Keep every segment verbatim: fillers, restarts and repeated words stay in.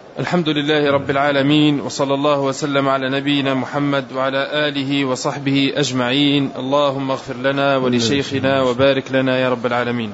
الحمد لله رب العالمين، وصلى الله وسلم على نبينا محمد وعلى آله وصحبه أجمعين. اللهم اغفر لنا ولشيخنا وبارك لنا يا رب العالمين.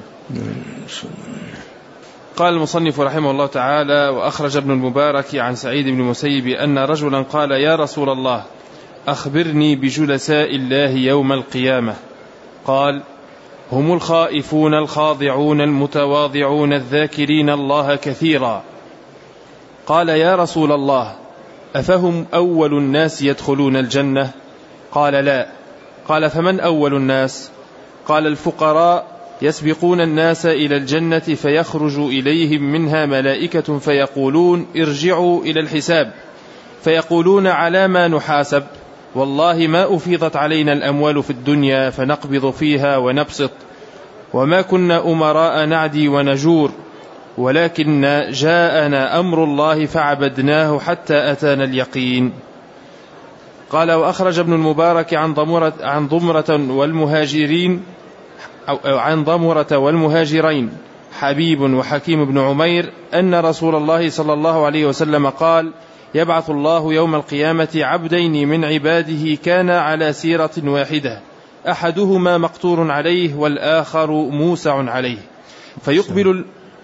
قال المصنف رحمه الله تعالى: وأخرج ابن المبارك عن سعيد بن المسيب أن رجلا قال: يا رسول الله، أخبرني بجلساء الله يوم القيامة. قال: هم الخائفون الخاضعون المتواضعون الذاكرين الله كثيرا. قال: يا رسول الله، أفهم أول الناس يدخلون الجنة؟ قال: لا. قال: فمن أول الناس؟ قال: الفقراء يسبقون الناس إلى الجنة فيخرج إليهم منها ملائكة فيقولون: ارجعوا إلى الحساب. فيقولون: على ما نحاسب؟ والله ما أفيضت علينا الأموال في الدنيا فنقبض فيها ونبسط، وما كنا أمراء نعدي ونجور، ولكن جاءنا أمر الله فعبدناه حتى أتانا اليقين. قال: وأخرج ابن المبارك عن ضمرة, عن ضمرة والمهاجرين أو عن ضمرة والمهاجرين حبيب وحكيم بن عمير أن رسول الله صلى الله عليه وسلم قال: يبعث الله يوم القيامة عبدين من عباده كانا على سيرة واحدة، أحدهما مقتور عليه والآخر موسع عليه، فيقبل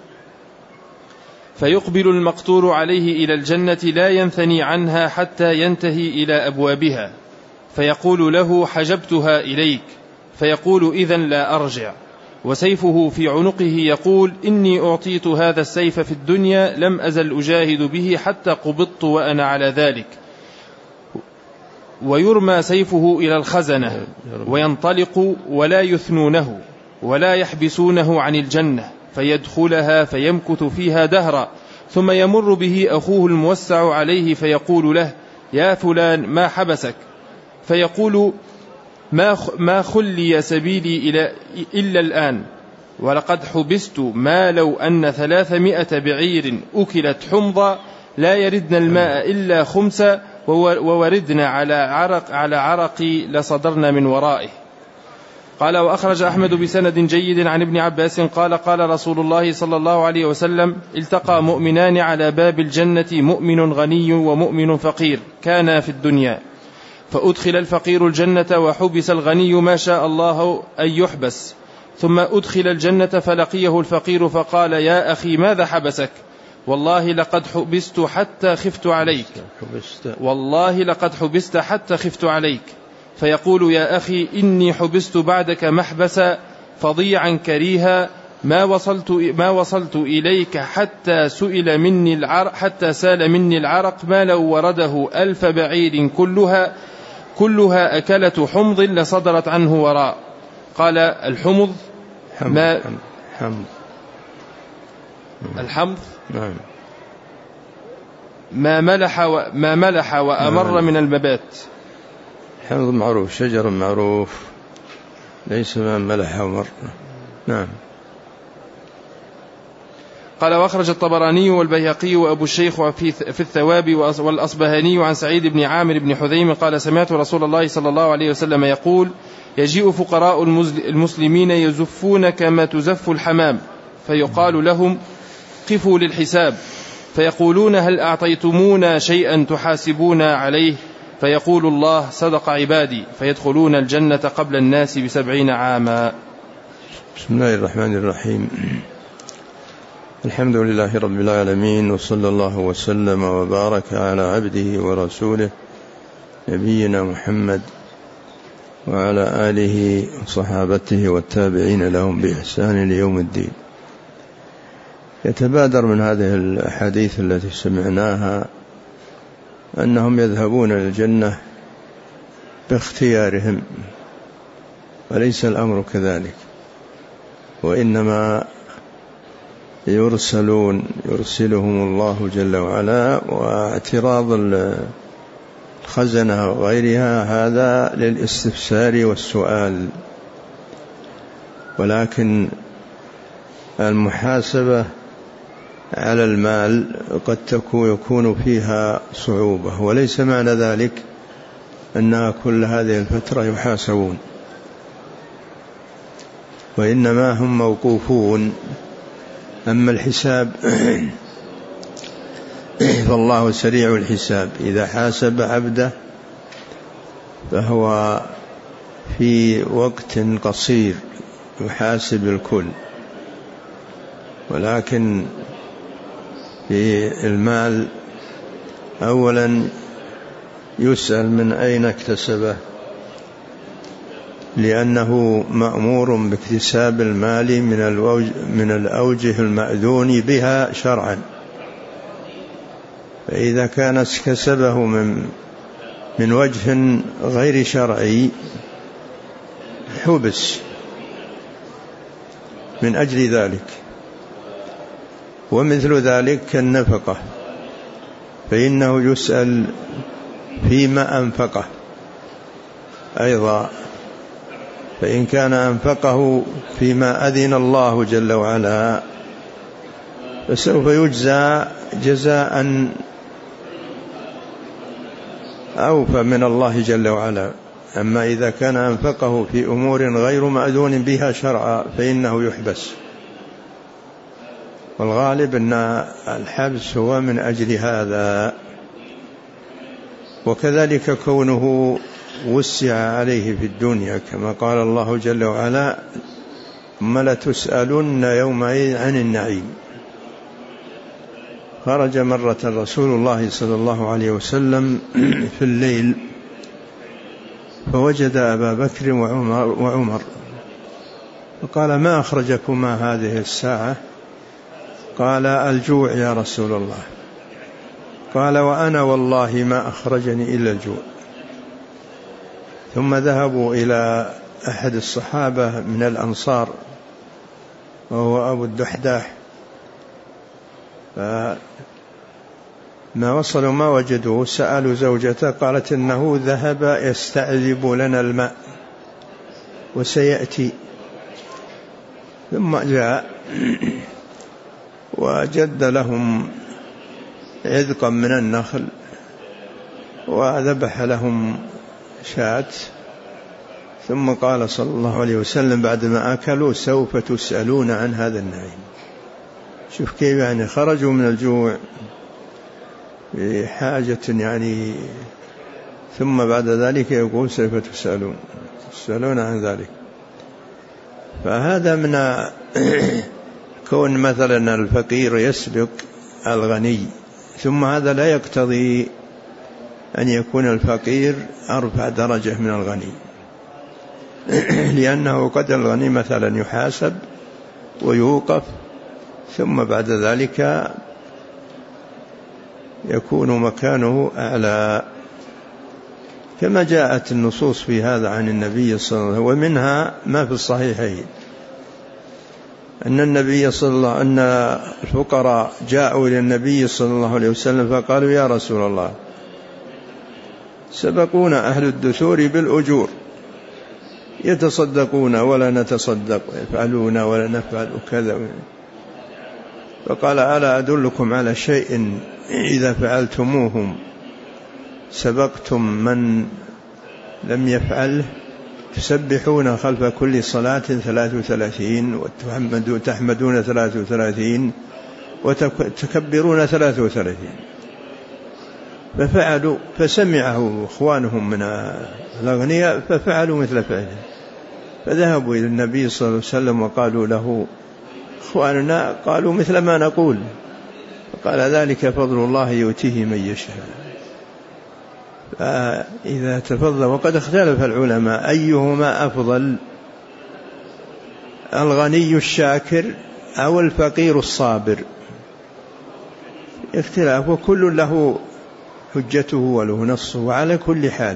فيقبل المقتور عليه إلى الجنة لا ينثني عنها حتى ينتهي إلى أبوابها، فيقول له: حجبتها إليك، فيقول: إذن لا أرجع. وسيفه في عنقه يقول: إني أعطيت هذا السيف في الدنيا لم أزل أجاهد به حتى قبضت وأنا على ذلك. ويرمى سيفه إلى الخزنة وينطلق ولا يثنونه ولا يحبسونه عن الجنة، فيدخلها فيمكث فيها دهرا، ثم يمر به أخوه الموسع عليه فيقول له: يا فلان، ما حبسك؟ فيقول: ما خلي سبيلي إلى إلا الآن، ولقد حبست ما لو أن ثلاثمائة بعير أكلت حمضا لا يردن الماء إلا خمسا، ووردنا على عرق على عرقي لصدرنا من ورائه. قال: وأخرج أحمد بسند جيد عن ابن عباس قال: قال رسول الله صلى الله عليه وسلم: التقى مؤمنان على باب الجنة، مؤمن غني ومؤمن فقير، كانا في الدنيا، فأدخل الفقير الجنة وحبس الغني ما شاء الله أن يحبس، ثم أدخل الجنة فلقيه الفقير فقال: يا أخي، ماذا حبسك؟ والله لقد حبست حتى خفت عليك والله لقد حبست حتى خفت عليك. فيقول: يا أخي، إني حبست بعدك محبسا فظيعا كريها، ما وصلت ما وصلت إليك حتى سئل مني العرق حتى سال مني العرق ما لو ورده ألف بعير كلها كلها أكلة حمض لصدرت عنه وراء. قال: الحمض ما حمض الحمض ما ملح ما ملح وأمر من المبات. حمض معروف، شجر معروف، ليس ما ملح ومر. نعم. قال: واخرج الطبراني والبيهقي وأبو الشيخ في الثواب والأصبهاني عن سعيد بن عامر بن حذيم قال: سمعت رسول الله صلى الله عليه وسلم يقول: يجيء فقراء المسلمين يزفون كما تزف الحمام، فيقال لهم: قفوا للحساب، فيقولون: هل أعطيتمونا شيئا تحاسبونا عليه؟ فيقول الله: صدق عبادي، فيدخلون الجنة قبل الناس بسبعين عاما. بسم الله الرحمن الرحيم. الحمد لله رب العالمين، وصلى الله وسلم وبارك على عبده ورسوله نبينا محمد وعلى آله وصحابته والتابعين لهم بإحسان ليوم الدين. يتبادر من هذه الأحاديث التي سمعناها أنهم يذهبون إلى الجنة باختيارهم، وليس الأمر كذلك، وإنما يرسلون يرسلهم الله جل وعلا، واعتراض الخزنة وغيرها هذا للاستفسار والسؤال، ولكن المحاسبة على المال قد يكون فيها صعوبة، وليس معنى ذلك أن كل هذه الفترة يحاسبون، وإنما هم موقوفون. أما الحساب فالله سريع الحساب، إذا حاسب عبده فهو في وقت قصير يحاسب الكل. ولكن في المال أولا يسأل من أين اكتسبه، لأنه مأمور باكتساب المال من الأوجه المأذون بها شرعا، فإذا كان اكتسبه من من وجه غير شرعي حبس من أجل ذلك. ومثل ذلك النفقة، فإنه يسأل فيما أنفقه أيضا، فإن كان أنفقه فيما أذن الله جل وعلا فسوف يجزى جزاء أوفى من الله جل وعلا. أما إذا كان أنفقه في أمور غير مأذون بها شرعا فإنه يحبس، والغالب أن الحبس هو من أجل هذا. وكذلك كونه وسع عليه في الدنيا، كما قال الله جل وعلا ثم لتسألن يومئذ عن النعيم. خرج مرة رسول الله صلى الله عليه وسلم في الليل فوجد أبا بكر وعمر, وعمر فقال ما أخرجكما هذه الساعة؟ قال الجوع يا رسول الله. قال وأنا والله ما أخرجني إلا الجوع. ثم ذهبوا إلى أحد الصحابة من الأنصار وهو أبو الدحداح، فما وصلوا ما وجدوه، سألوا زوجته قالت إنه ذهب يستعذب لنا الماء وسيأتي. ثم جاء وجد لهم عذقا من النخل وذبح لهم شاة، ثم قال صلى الله عليه وسلم بعدما أكلوا سوف تسألون عن هذا النعيم. شوف كيف يعني خرجوا من الجوع بحاجة يعني، ثم بعد ذلك يقول سوف تسألون تسألون عن ذلك. فهذا من كون مثلا الفقير يسبق الغني، ثم هذا لا يقتضي أن يكون الفقير أرفع درجة من الغني، لأنه قد الغني مثلا يحاسب ويوقف ثم بعد ذلك يكون مكانه أعلى، كما جاءت النصوص في هذا عن النبي صلى الله عليه وسلم. ومنها ما في الصحيحين أن النبي صلى الله عليه وسلم أن الفقراء جاءوا إلى النبي صلى الله عليه وسلم فقالوا يا رسول الله سبقونا أهل الدثور بالأجور، يتصدقون ولا نتصدق، يفعلون ولا نفعل كذا. فقال ألا أدلكم على شيء إذا فعلتموهم سبقتم من لم يفعله؟ تسبحون خلف كل صلاة ثلاث وثلاثين، وتحمدون ثلاث وثلاثين، وتكبرون ثلاث وثلاثين. ففعلوا، فسمعه إخوانهم من الأغنياء ففعلوا مثل فعله، فذهبوا إلى النبي صلى الله عليه وسلم وقالوا له إخواننا قالوا مثل ما نقول، فقال ذلك فضل الله يؤتيه من يشاء. فإذا تفضل، وقد اختلف العلماء أيهما أفضل، الغني الشاكر أو الفقير الصابر، اختلاف، وكل له حجته وله نصه. وعلى كل حال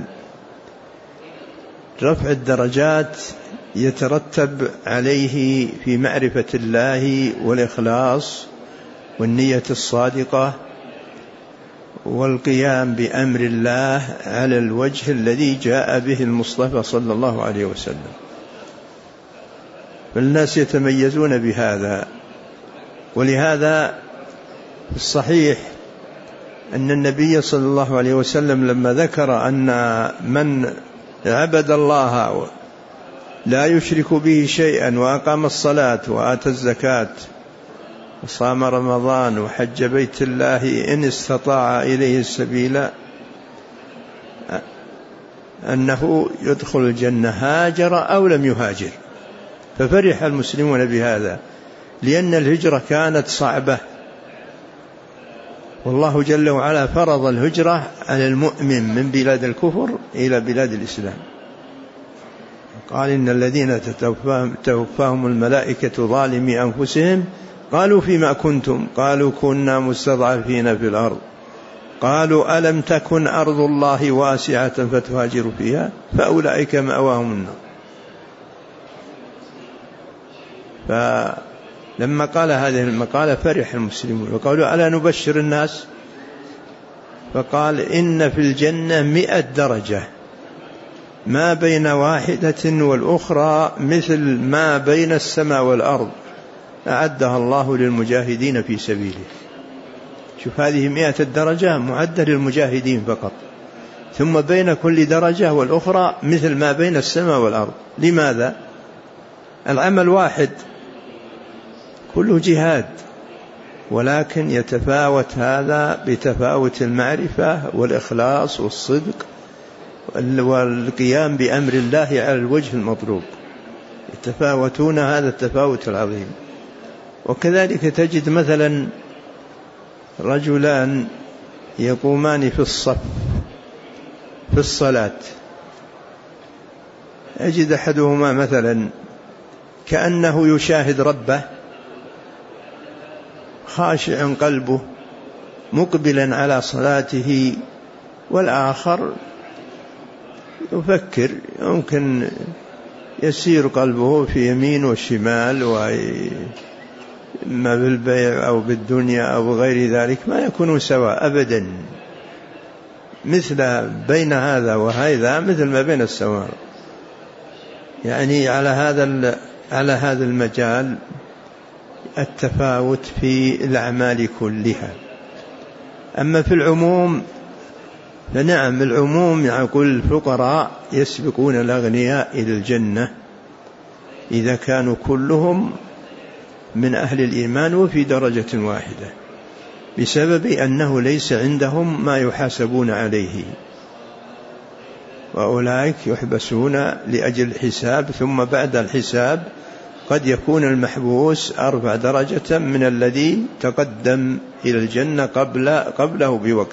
رفع الدرجات يترتب عليه في معرفة الله والإخلاص والنية الصادقة والقيام بأمر الله على الوجه الذي جاء به المصطفى صلى الله عليه وسلم. فالناس يتميزون بهذا. ولهذا في الصحيح أن النبي صلى الله عليه وسلم لما ذكر أن من عبد الله لا يشرك به شيئا وأقام الصلاة وآتى الزكاة وصام رمضان وحج بيت الله إن استطاع إليه السبيل أنه يدخل الجنة هاجر أو لم يهاجر. ففرح المسلمون بهذا لأن الهجرة كانت صعبة، والله جل وعلا فرض الهجرة على المؤمن من بلاد الكفر إلى بلاد الإسلام. قال إن الذين توفاهم الملائكة ظالمي أنفسهم قالوا فيما كنتم؟ قالوا كنا مستضعفين في الأرض قالوا ألم تكن أرض الله واسعة فتهاجروا فيها فأولئك مأواهم النار. فلما قال هذه المقالة فرح المسلمون وقالوا ألا نبشر الناس؟ فقال إن في الجنة مئة درجة ما بين واحدة والأخرى مثل ما بين السماء والأرض أعدها الله للمجاهدين في سبيله. شوف هذه مئة الدرجة معدة للمجاهدين فقط، ثم بين كل درجة والأخرى مثل ما بين السماء والأرض. لماذا؟ العمل واحد كله جهاد، ولكن يتفاوت هذا بتفاوت المعرفة والإخلاص والصدق والقيام بأمر الله على الوجه المطلوب، يتفاوتون هذا التفاوت العظيم. وكذلك تجد مثلا رجلان يقومان في الصف في الصلاة، أجد أحدهما مثلا كأنه يشاهد ربه خاشع قلبه مقبلا على صلاته، والآخر يفكر يمكن يسير قلبه في يمين والشمال وما بالبيع أو بالدنيا أو غير ذلك، ما يكونوا سواء أبدا، مثل بين هذا وهذا مثل ما بين السماء. يعني على هذا على هذا المجال التفاوت في الأعمال كلها. أما في العموم فنعم، العموم يقول الفقراء يسبقون الأغنياء إلى الجنة إذا كانوا كلهم من أهل الإيمان وفي درجة واحدة، بسبب أنه ليس عندهم ما يحاسبون عليه، وأولئك يحبسون لأجل الحساب، ثم بعد الحساب قد يكون المحبوس أرفع درجة من الذي تقدم إلى الجنة قبل قبله بوقت.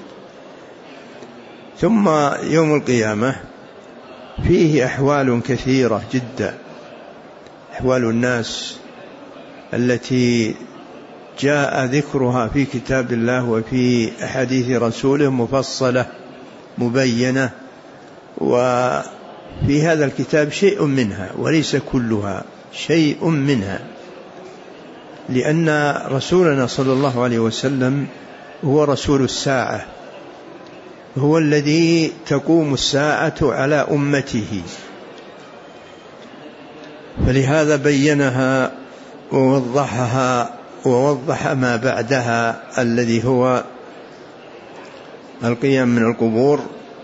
ثم يوم القيامة فيه أحوال كثيرة جدا، أحوال الناس التي جاء ذكرها في كتاب الله وفي أحاديث رسوله مفصلة مبينة، وفي هذا الكتاب شيء منها وليس كلها، شيء منها، لأن رسولنا صلى الله عليه وسلم هو رسول الساعة، هو الذي تقوم الساعة على أمته، فلهذا بينها ووضحها ووضح ما بعدها الذي هو القيام من القبور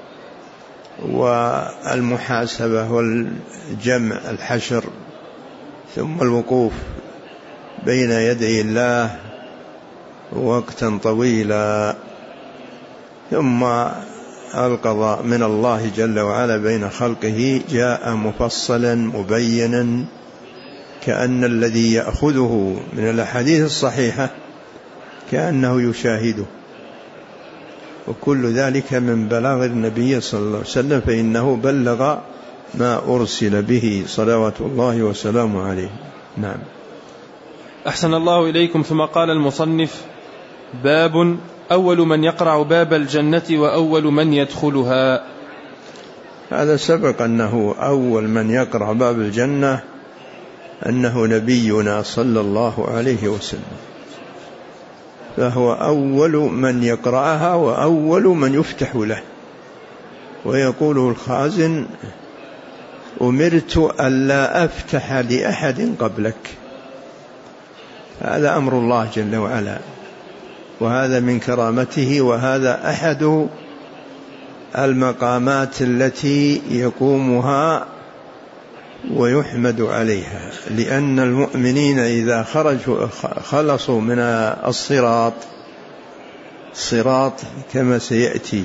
والمحاسبة والجمع الحشر، ثم الوقوف بين يدي الله وقتا طويلا، ثم القضاء من الله جل وعلا بين خلقه جاء مفصلا مبينا، كأن الذي يأخذه من الأحاديث الصحيحة كأنه يشاهده، وكل ذلك من بلاغ النبي صلى الله عليه وسلم، فإنه بلغ ما أرسل به صلوات الله وسلامه عليه. نعم. أحسن الله إليكم. ثم قال المصنف: باب أول من يقرع باب الجنة وأول من يدخلها. هذا سبق أنه أول من يقرع باب الجنة أنه نبينا صلى الله عليه وسلم، فهو أول من يقرأها وأول من يفتح له. ويقول الخازن: أمرت ألا أفتح لأحد قبلك. هذا أمر الله جل وعلا، وهذا من كرامته، وهذا أحد المقامات التي يقومها ويحمد عليها، لأن المؤمنين إذا خرجوا خلصوا من الصراط، الصراط كما سيأتي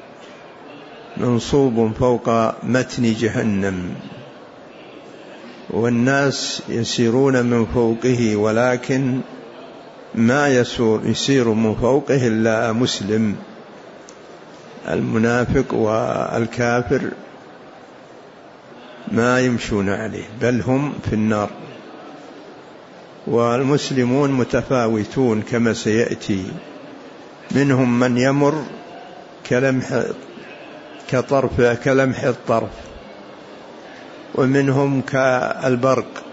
منصوب فوق متن جهنم، والناس يسيرون من فوقه، ولكن ما يسير, يسير من فوقه إلا مسلم. المنافق والكافر ما يمشون عليه، بل هم في النار. والمسلمون متفاوتون كما سيأتي، منهم من يمر كلمح كطرف كلمح الطرف، ومنهم كالبرق،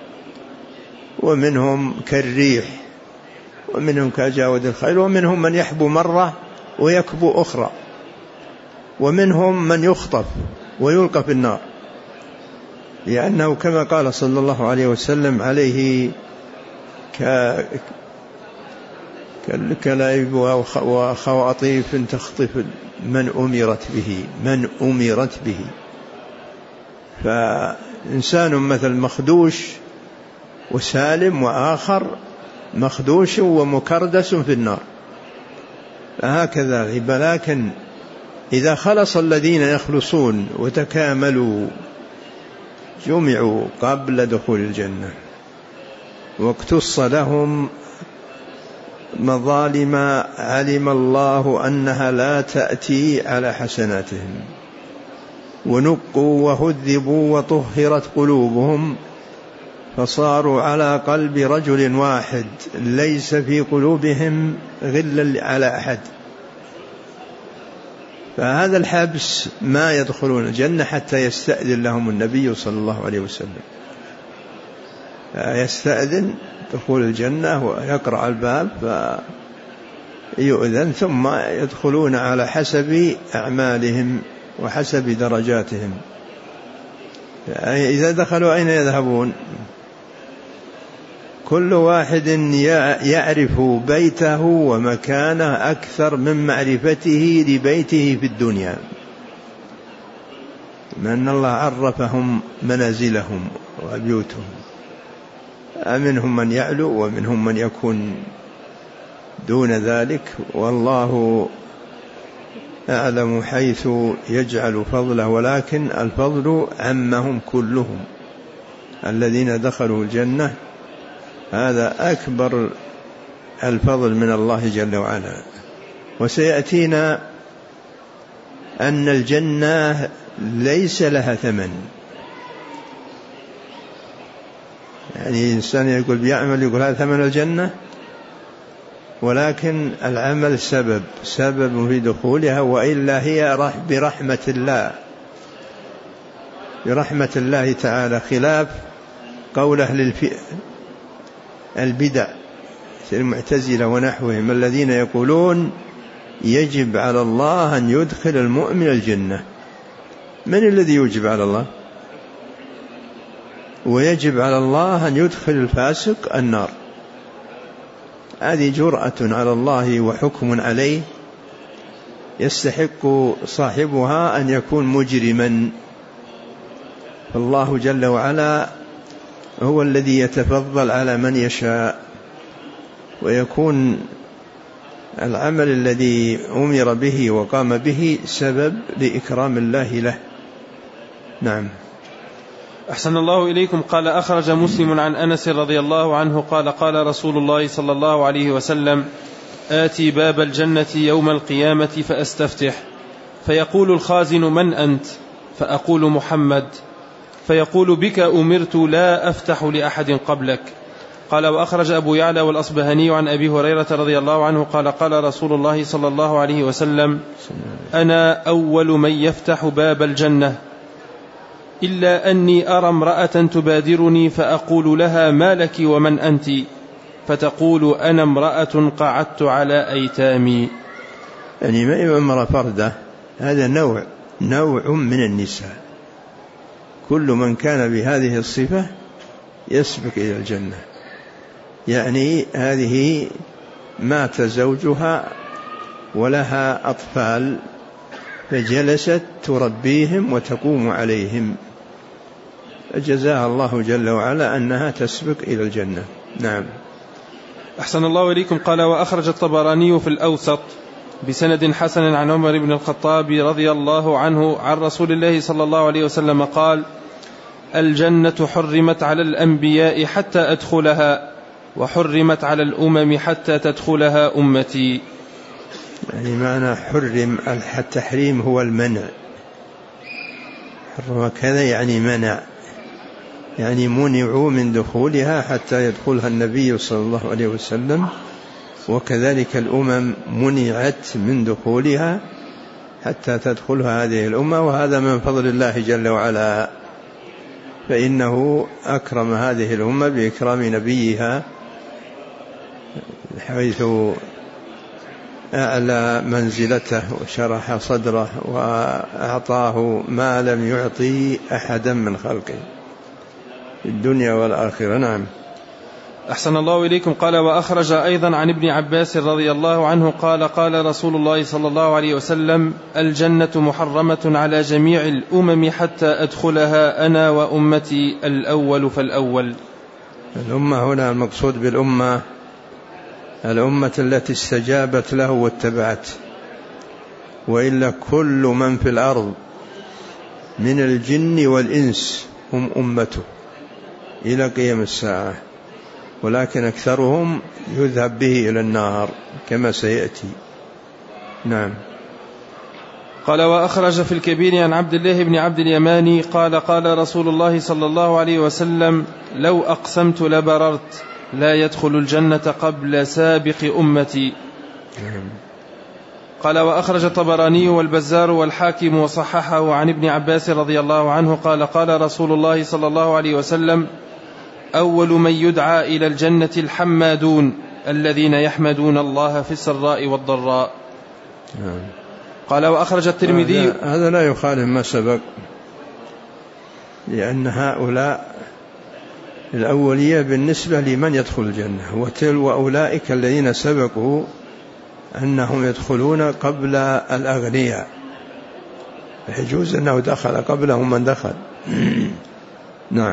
ومنهم كالريح، ومنهم كجاود الخيل، ومنهم من يحبو مرة ويكبو أخرى، ومنهم من يخطف ويلقى في النار، لأنه كما قال صلى الله عليه وسلم عليه كلائب وخواطيف تخطف من أمرت به من أمرت به فإنسان مثل مخدوش وسالم، وآخر مخدوش ومكردس في النار. فهكذا، لكن إذا خلص الذين يخلصون وتكاملوا جمعوا قبل دخول الجنة، واقتص لهم مظالم علم الله أنها لا تأتي على حسناتهم، ونقوا وهذبوا وطهرت قلوبهم، فصاروا على قلب رجل واحد ليس في قلوبهم غل على أحد. فهذا الحبس ما يدخلون الجنة حتى يستأذن لهم النبي صلى الله عليه وسلم، يستأذن دخول الجنة ويقرع الباب فيؤذن، ثم يدخلون على حسب أعمالهم وحسب درجاتهم. إذا دخلوا أين يذهبون؟ كل واحد يعرف بيته ومكانه أكثر من معرفته لبيته في الدنيا، لأن الله عرفهم منازلهم وبيوتهم، منهم من يعلو ومنهم من يكون دون ذلك، والله أعلم حيث يجعل فضله، ولكن الفضل عمهم كلهم. الذين دخلوا الجنة هذا أكبر الفضل من الله جل وعلا. وسيأتينا أن الجنة ليس لها ثمن، يعني إنسان يقول بيعمل يقول هذا ثمن الجنة، ولكن العمل سبب سبب في دخولها، وإلا هي برحمة الله برحمة الله تعالى، خلاف قول أهل البدع المعتزلة ونحوهم الذين يقولون يجب على الله أن يدخل المؤمن الجنة. من الذي يجب على الله؟ ويجب على الله أن يدخل الفاسق النار. هذه جرأة على الله وحكم عليه يستحق صاحبها أن يكون مجرما. فالله جل وعلا هو الذي يتفضل على من يشاء، ويكون العمل الذي أمر به وقام به سبب لإكرام الله له. نعم. أحسن الله إليكم. قال أخرج مسلم عن أنس رضي الله عنه قال قال رسول الله صلى الله عليه وسلم: آتي باب الجنة يوم القيامة فأستفتح، فيقول الخازن: من أنت؟ فأقول: محمد. فيقول: بك أمرت لا أفتح لأحد قبلك. قال: وأخرج أبو يعلى والأصبهاني عن أبي هريرة رضي الله عنه قال قال رسول الله صلى الله عليه وسلم: أنا أول من يفتح باب الجنة، إلا أني أرى امرأة تبادرني فأقول لها: ما لك ومن أنت؟ فتقول: أنا امرأة قعدت على أيتامي. يعني ما امرأة فردة، هذا نوع نوع من النساء، كل من كان بهذه الصفة يسبق إلى الجنة. يعني هذه مات زوجها ولها أطفال، فجلست تربيهم وتقوم عليهم، جزاها الله جل وعلا أنها تسبق إلى الجنة. نعم. أحسن الله إليكم. قال وأخرج الطبراني في الأوسط بسند حسن عن عمر بن الخطاب رضي الله عنه عن رسول الله صلى الله عليه وسلم قال: الجنة حرمت على الأنبياء حتى أدخلها، وحرمت على الأمم حتى تدخلها أمتي. يعني معنى حرم، التحريم هو المنع، حرم كذا يعني منع، يعني منعوا من دخولها حتى يدخلها النبي صلى الله عليه وسلم، وكذلك الأمم منعت من دخولها حتى تدخلها هذه الأمة. وهذا من فضل الله جل وعلا، فإنه أكرم هذه الأمة بإكرام نبيها، حيث أعلى منزلته وشرح صدره وأعطاه ما لم يعطي أحدا من خلقه في الدنيا والآخرة. نعم. أحسن الله إليكم. قال وأخرج أيضا عن ابن عباس رضي الله عنه قال: قال رسول الله صلى الله عليه وسلم: الجنة محرمة على جميع الأمم حتى أدخلها أنا وأمتي الأول فالأول. الأمة هنا المقصود بالأمة الأمة التي استجابت له واتبعت، وإلا كل من في الأرض من الجن والإنس هم أمته إلى قيام الساعة، ولكن أكثرهم يذهب به إلى النار كما سيأتي. نعم. قال وأخرج في الكبير عن عبد الله بن عبد اليماني قال: قال رسول الله صلى الله عليه وسلم: لو أقسمت لبررت لا يدخل الجنة قبل سابق أمتي. قال وأخرج الطبراني والبزار والحاكم وصححه عن ابن عباس رضي الله عنه قال: قال رسول الله صلى الله عليه وسلم: أول من يدعى إلى الجنة الحمادون الذين يحمدون الله في السراء والضراء. قال وأخرج الترمذي. هذا لا يخالف ما سبق، لأن هؤلاء الأولية بالنسبة لمن يدخل الجنة، وتلو أولئك الذين سبقوا أنهم يدخلون قبل الأغنياء، يجوز أنه دخل قبلهم من دخل. نعم.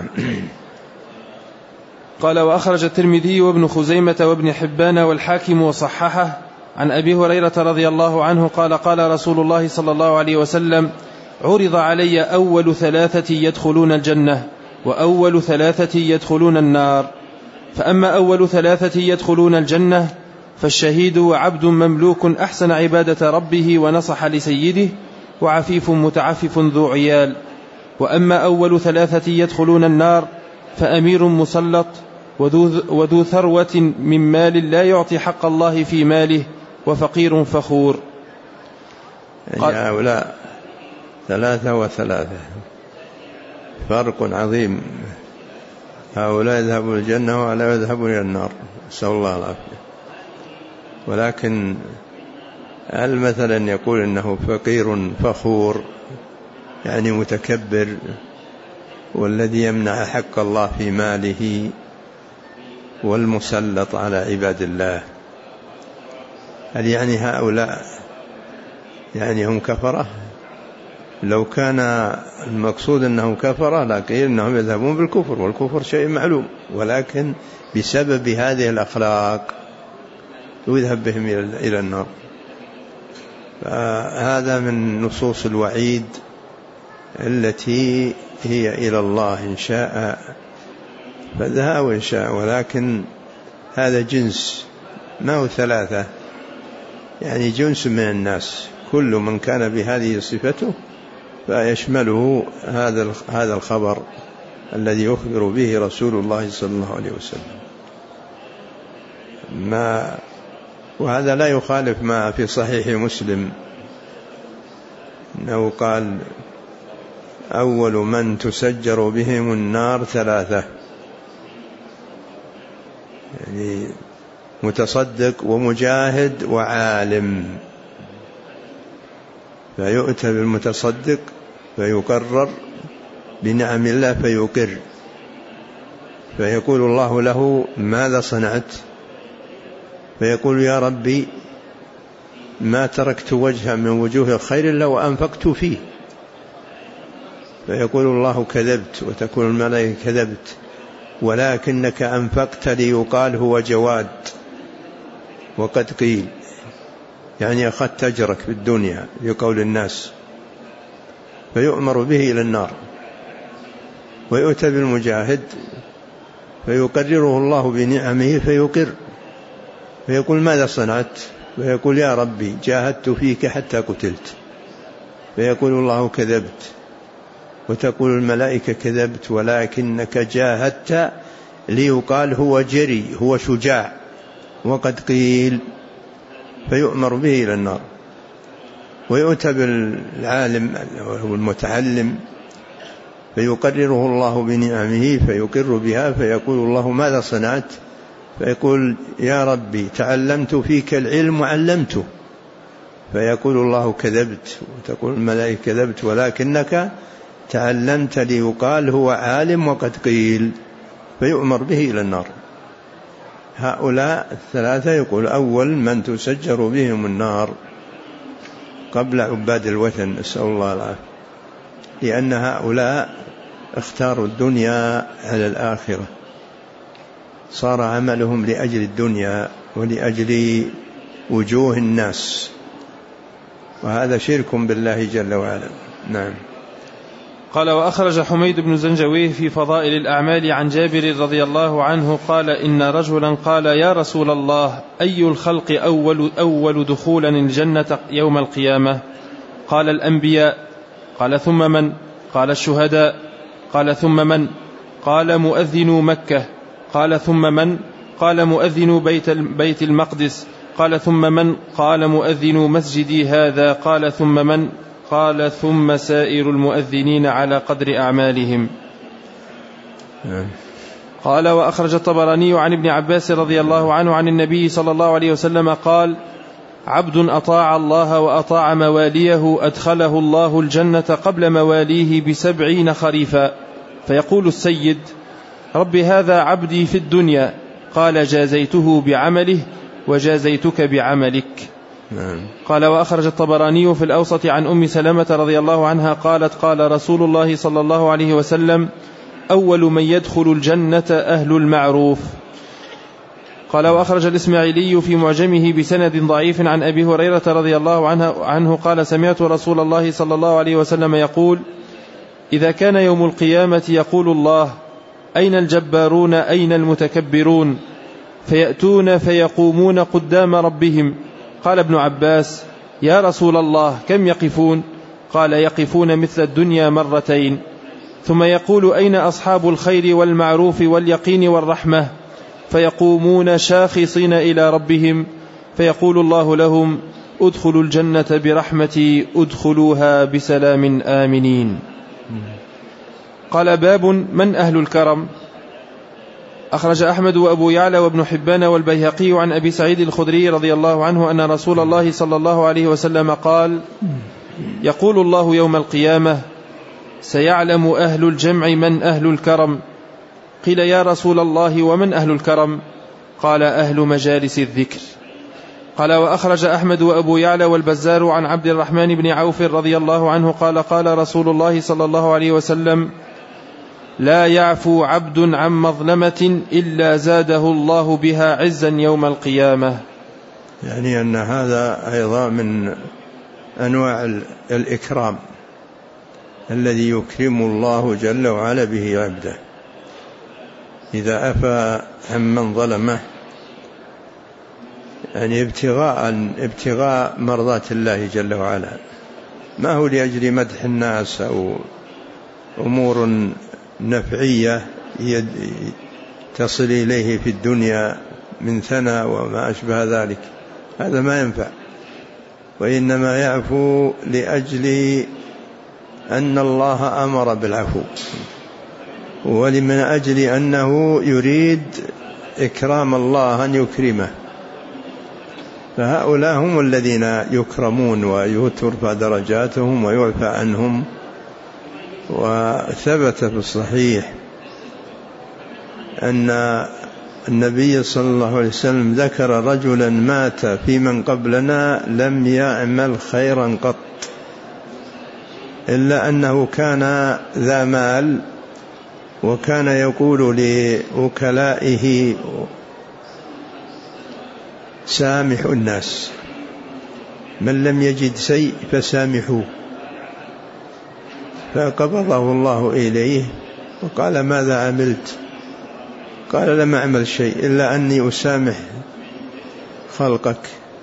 قال وأخرج الترمذي وابن خزيمة وابن حبان والحاكم وصححه عن أبي هريرة رضي الله عنه قال: قال رسول الله صلى الله عليه وسلم: عرض علي أول ثلاثة يدخلون الجنة وأول ثلاثة يدخلون النار، فأما أول ثلاثة يدخلون الجنة فالشهيد وعبد مملوك أحسن عبادة ربه ونصح لسيده وعفيف متعفف ذو عيال، وأما أول ثلاثة يدخلون النار فأمير مسلط وذو, وذو ثروة من مال لا يعطي حق الله في ماله وفقير فخور. يعني هؤلاء ثلاثة وثلاثة فرق عظيم، هؤلاء يذهبون الجنة وهؤلاء يذهبون إلى النار، نسأل الله العافية. ولكن هل مثلا يقول إنه فقير فخور يعني متكبر، والذي يمنع حق الله في ماله، والمسلط على عباد الله، هل يعني هؤلاء يعني هم كفرة؟ لو كان المقصود أنهم كفرة لكن أنهم يذهبون بالكفر، والكفر شيء معلوم، ولكن بسبب هذه الأخلاق يذهب بهم إلى النار. فهذا من نصوص الوعيد التي هي إلى الله إن شاء فذها وإن شاء، ولكن هذا جنس ما هو ثلاثة، يعني جنس من الناس، كل من كان بهذه صفته فيشمله هذا هذا الخبر الذي يخبر به رسول الله صلى الله عليه وسلم. ما وهذا لا يخالف ما في صحيح مسلم أنه قال: أول من تسجر بهم النار ثلاثة، يعني متصدق ومجاهد وعالم. فيؤتى بالمتصدق فيقرر بنعم الله فيقر، فيقول الله له: ماذا صنعت؟ فيقول: يا ربي ما تركت وجها من وجوه الخير إلا وأنفقت فيه. فيقول الله كذبت، وتقول الملائكة كذبت، ولكنك أنفقت ليقال هو جواد وقد قيل، يعني أخذت أجرك في الدنيا لقول الناس، فيؤمر به إلى النار. ويؤتى بالمجاهد فيقرره الله بنعمه فيقر، فيقول ماذا صنعت؟ فيقول يا ربي جاهدت فيك حتى قتلت، فيقول الله كذبت، وتقول الملائكة كذبت، ولكنك جاهدت ليقال هو جري، هو شجاع وقد قيل، فيؤمر به إلى النار. ويؤتى بالعالم والمتعلم فيقرره الله بنعمه فيقر بها، فيقول الله ماذا صنعت؟ فيقول يا ربي تعلمت فيك العلم وعلمته، فيقول الله كذبت، وتقول الملائكة كذبت، ولكنك تعلمت ليقال هو عالم وقد قيل، فيؤمر به إلى النار. هؤلاء الثلاثة يقول أول من تسجر بهم النار قبل عباد الوثن، نسأل الله العافية، لأن هؤلاء اختاروا الدنيا على الآخرة، صار عملهم لأجل الدنيا ولأجل وجوه الناس، وهذا شرك بالله جل وعلا. نعم. قال وأخرج حميد بن زنجويه في فضائل الأعمال عن جابر رضي الله عنه قال إن رجلا قال يا رسول الله أي الخلق أول, أول دخولا الجنة يوم القيامة؟ قال الأنبياء. قال ثم من؟ قال الشهداء. قال ثم من؟ قال مؤذن مكة. قال ثم من؟ قال مؤذن بيت, بيت المقدس. قال ثم من؟ قال مؤذن مسجدي هذا. قال ثم من؟ قال ثم سائر المؤذنين على قدر أعمالهم. قال وأخرج الطبراني عن ابن عباس رضي الله عنه عن النبي صلى الله عليه وسلم قال عبد أطاع الله وأطاع مواليه أدخله الله الجنة قبل مواليه بسبعين خريفا، فيقول السيد رب هذا عبدي في الدنيا، قال جازيته بعمله وجازيتك بعملك. قال وأخرج الطبراني في الأوسط عن أم سلمة رضي الله عنها قالت قال رسول الله صلى الله عليه وسلم أول من يدخل الجنة أهل المعروف. قال وأخرج الإسماعيلي في معجمه بسند ضعيف عن أبي هريرة رضي الله عنه, عنه قال سمعت رسول الله صلى الله عليه وسلم يقول إذا كان يوم القيامة يقول الله أين الجبارون أين المتكبرون، فيأتون فيقومون قدام ربهم. قال ابن عباس يا رسول الله كم يقفون؟ قال يقفون مثل الدنيا مرتين. ثم يقول أين أصحاب الخير والمعروف واليقين والرحمة؟ فيقومون شاخصين إلى ربهم، فيقول الله لهم ادخلوا الجنة برحمتي ادخلوها بسلام آمنين. قال باب من أهل الكرم. أخرج أحمد وأبو يعلى وابن حبان والبيهقي عن أبي سعيد الخدري رضي الله عنه أن رسول الله صلى الله عليه وسلم قال يقول الله يوم القيامة سيعلم أهل الجمع من أهل الكرم. قيل يا رسول الله ومن أهل الكرم؟ قال أهل مجالس الذكر. قال وأخرج أحمد وأبو يعلى والبزار عن عبد الرحمن بن عوف رضي الله عنه قال قال رسول الله صلى الله عليه وسلم لا يعفو عبد عن مظلمة إلا زاده الله بها عزا يوم القيامة. يعني أن هذا أيضا من أنواع الإكرام الذي يكرم الله جل وعلا به عبده، إذا أفى عمن ظلمه، يعني ابتغاء, ابتغاء مرضات الله جل وعلا، ما هو لأجل مدح الناس أو أمور نفعية تصل إليه في الدنيا من ثناء وما أشبه ذلك، هذا ما ينفع. وإنما يعفو لأجل أن الله أمر بالعفو، ولمن أجل أنه يريد إكرام الله أن يكرمه، فهؤلاء هم الذين يكرمون ويترفع درجاتهم ويعفى عنهم. وثبت في الصحيح أن النبي صلى الله عليه وسلم ذكر رجلا مات في من قبلنا لم يعمل خيرا قط، إلا أنه كان ذا مال، وكان يقول لوكلائه سامحوا الناس، من لم يجد شيء فسامحوه. فقبضه الله إليه وقال ماذا عملت؟ قال لم أعمل شيء إلا أني أسامح خلقك.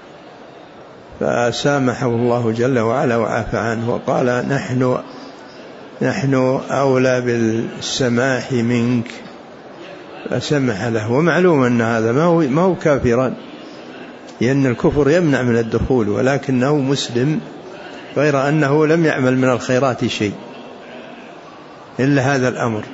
فسامحه الله جل وعلا وعفى عنه، وقال نحن نحن أولى بالسماح منك، فسمح له. ومعلوم أن هذا ما هو, ما هو كافرا، لأن الكفر يمنع من الدخول، ولكنه مسلم، غير أنه لم يعمل من الخيرات شيء إلا هذا الأمر،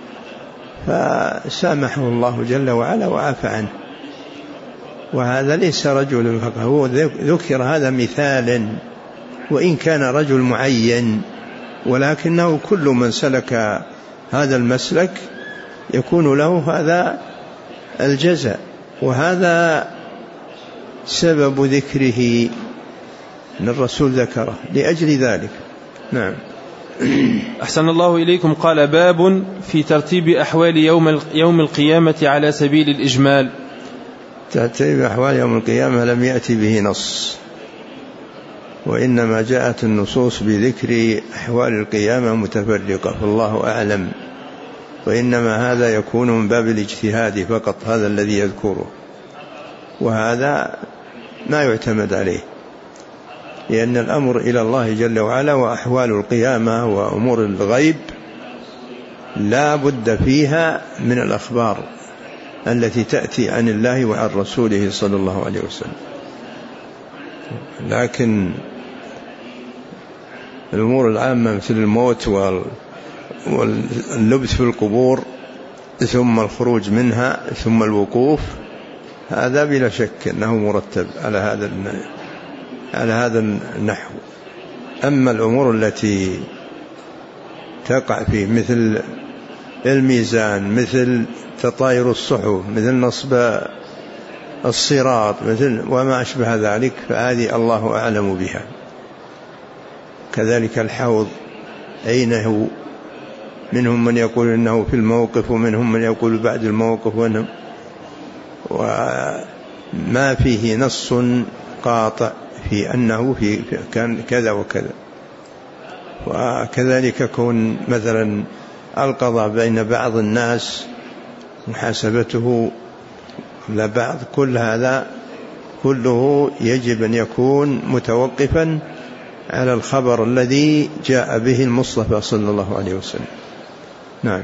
فسامحه الله جل وعلا وعفى عنه. وهذا ليس رجل فقط، هو ذكر هذا مثال، وإن كان رجل معين، ولكنه كل من سلك هذا المسلك يكون له هذا الجزاء، وهذا سبب ذكره أن الرسول ذكره لأجل ذلك. نعم. أحسن الله إليكم. قال باب في ترتيب أحوال يوم يوم القيامة على سبيل الإجمال. ترتيب أحوال يوم القيامة لم يأتي به نص، وإنما جاءت النصوص بذكر أحوال القيامة متفرقة، فالله أعلم، وإنما هذا يكون من باب الاجتهاد فقط، هذا الذي يذكره، وهذا ما يعتمد عليه، لأن الأمر إلى الله جل وعلا، وأحوال القيامة وأمور الغيب لا بد فيها من الأخبار التي تأتي عن الله وعن رسوله صلى الله عليه وسلم. لكن الأمور العامة مثل الموت واللبث في القبور ثم الخروج منها ثم الوقوف، هذا بلا شك أنه مرتب على هذا على هذا النحو. أما الأمور التي تقع فيه مثل الميزان، مثل تطاير الصحف، مثل نصب الصراط، مثل وما أشبه ذلك، فهذه الله أعلم بها. كذلك الحوض أين هو؟ منهم من يقول إنه في الموقف، ومنهم من يقول بعد الموقف، وما فيه نص قاطع في أنه في كذا وكذا. وكذلك كون مثلا القضاء بين بعض الناس محاسبته لبعض، كل هذا كله يجب أن يكون متوقفا على الخبر الذي جاء به المصطفى صلى الله عليه وسلم. نعم.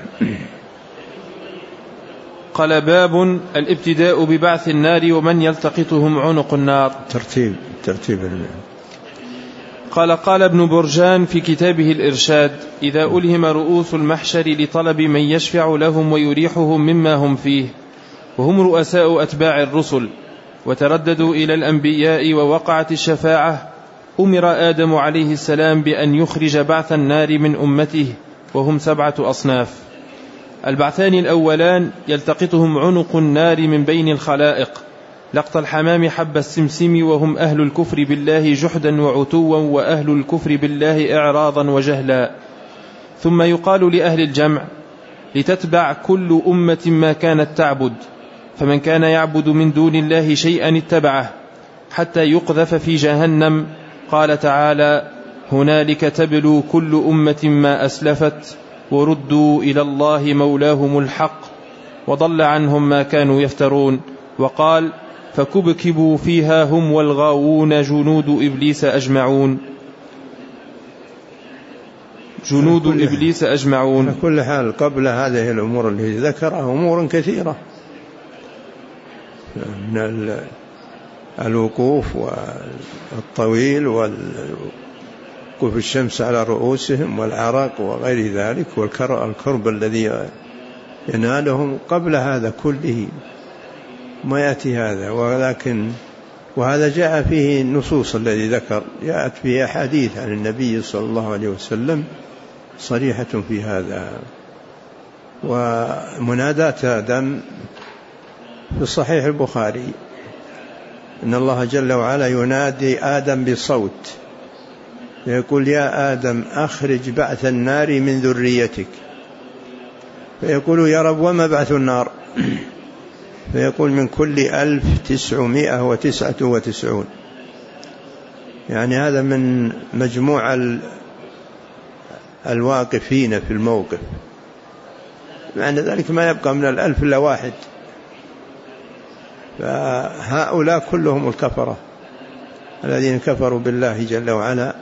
قال باب الابتداء ببعث النار ومن يلتقطهم عنق النار. ترتيب ترتيب النار. قال قال ابن برجان في كتابه الإرشاد: إذا ألهم رؤوس المحشر لطلب من يشفع لهم ويريحهم مما هم فيه، وهم رؤساء أتباع الرسل، وترددوا إلى الأنبياء ووقعت الشفاعة، أمر آدم عليه السلام بأن يخرج بعث النار من أمته، وهم سبعة أصناف. البعثان الأولان يلتقطهم عنق النار من بين الخلائق لقط الحمام حب السمسم، وهم أهل الكفر بالله جحدا وعتوا، وأهل الكفر بالله إعراضا وجهلا. ثم يقال لأهل الجمع: لتتبع كل أمة ما كانت تعبد، فمن كان يعبد من دون الله شيئا اتبعه حتى يقذف في جهنم. قال تعالى: هنالك تبلو كل أمة ما أسلفت وردوا إلى الله مولاهم الحق وضل عنهم ما كانوا يفترون. وقال: فكبكبوا فيها هم والغاوون جنود إبليس أجمعون جنود إبليس أجمعون. على كل حال قبل هذه الأمور التي ذكرها أمور كثيرة من الوقوف والطويل والوقوف الشمس على رؤوسهم والعرق وغير ذلك والكرب الذي ينالهم. قبل هذا كله ما يأتي هذا، ولكن وهذا جاء فيه النصوص الذي ذكر، جاءت فيه أحاديث عن النبي صلى الله عليه وسلم صريحة في هذا. ومنادات آدم في صحيح البخاري أن الله جل وعلا ينادي آدم بصوت فيقول يا آدم أخرج بعث النار من ذريتك، فيقول يا رب وما بعث النار؟ فيقول من كل ألف تسعمائة وتسعة وتسعون. يعني هذا من مجموع الواقفين في الموقف، معنى ذلك ما يبقى من الألف إلا واحد، فهؤلاء كلهم الكفرة الذين كفروا بالله جل وعلا.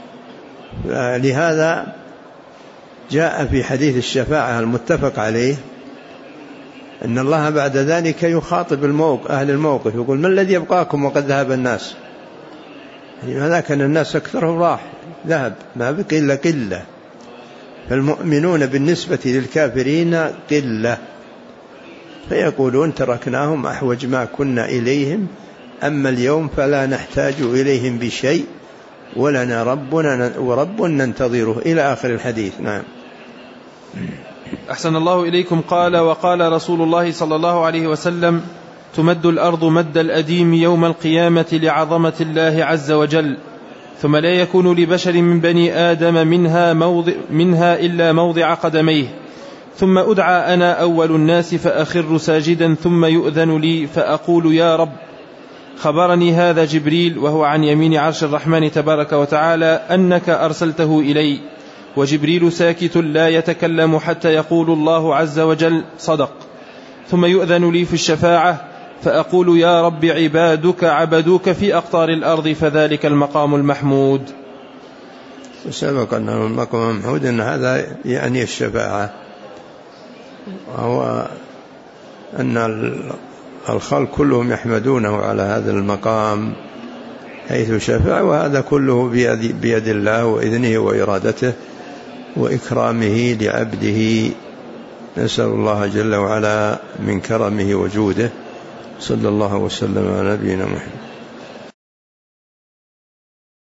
لهذا جاء في حديث الشفاعة المتفق عليه أن الله بعد ذلك يخاطب الموقف أهل الموقف، يقول ما الذي يبقاكم وقد ذهب الناس؟ يعني ماذا كان الناس أكثرهم راح ذهب، ما بقي إلا قلة. فالمؤمنون بالنسبة للكافرين قلة، فيقولون تركناهم أحوج ما كنا إليهم، أما اليوم فلا نحتاج إليهم بشيء ولنا ربنا ورب ننتظره، إلى آخر الحديث. نعم. أحسن الله إليكم. قال وقال رسول الله صلى الله عليه وسلم تمد الأرض مد الأديم يوم القيامة لعظمة الله عز وجل، ثم لا يكون لبشر من بني آدم منها, موضع منها إلا موضع قدميه، ثم أدعى أنا أول الناس فأخر ساجدا، ثم يؤذن لي فأقول يا رب. خبرني هذا جبريل وهو عن يمين عرش الرحمن تبارك وتعالى أنك أرسلته إلي، وجبريل ساكت لا يتكلم حتى يقول الله عز وجل صدق. ثم يؤذن لي في الشفاعة فأقول يا رب عبادك عبدوك في أقطار الأرض، فذلك المقام المحمود. سبق أنه المقام المحمود أن هذا يعني الشفاعة، وهو أن الخلق كلهم يحمدونه على هذا المقام حيث شفع، وهذا كله بيد, بيد الله وإذنه وإرادته وإكرامه لعبده. نسأل الله جل وعلا من كرمه وجوده. صلى الله وسلم على نبينا محمد.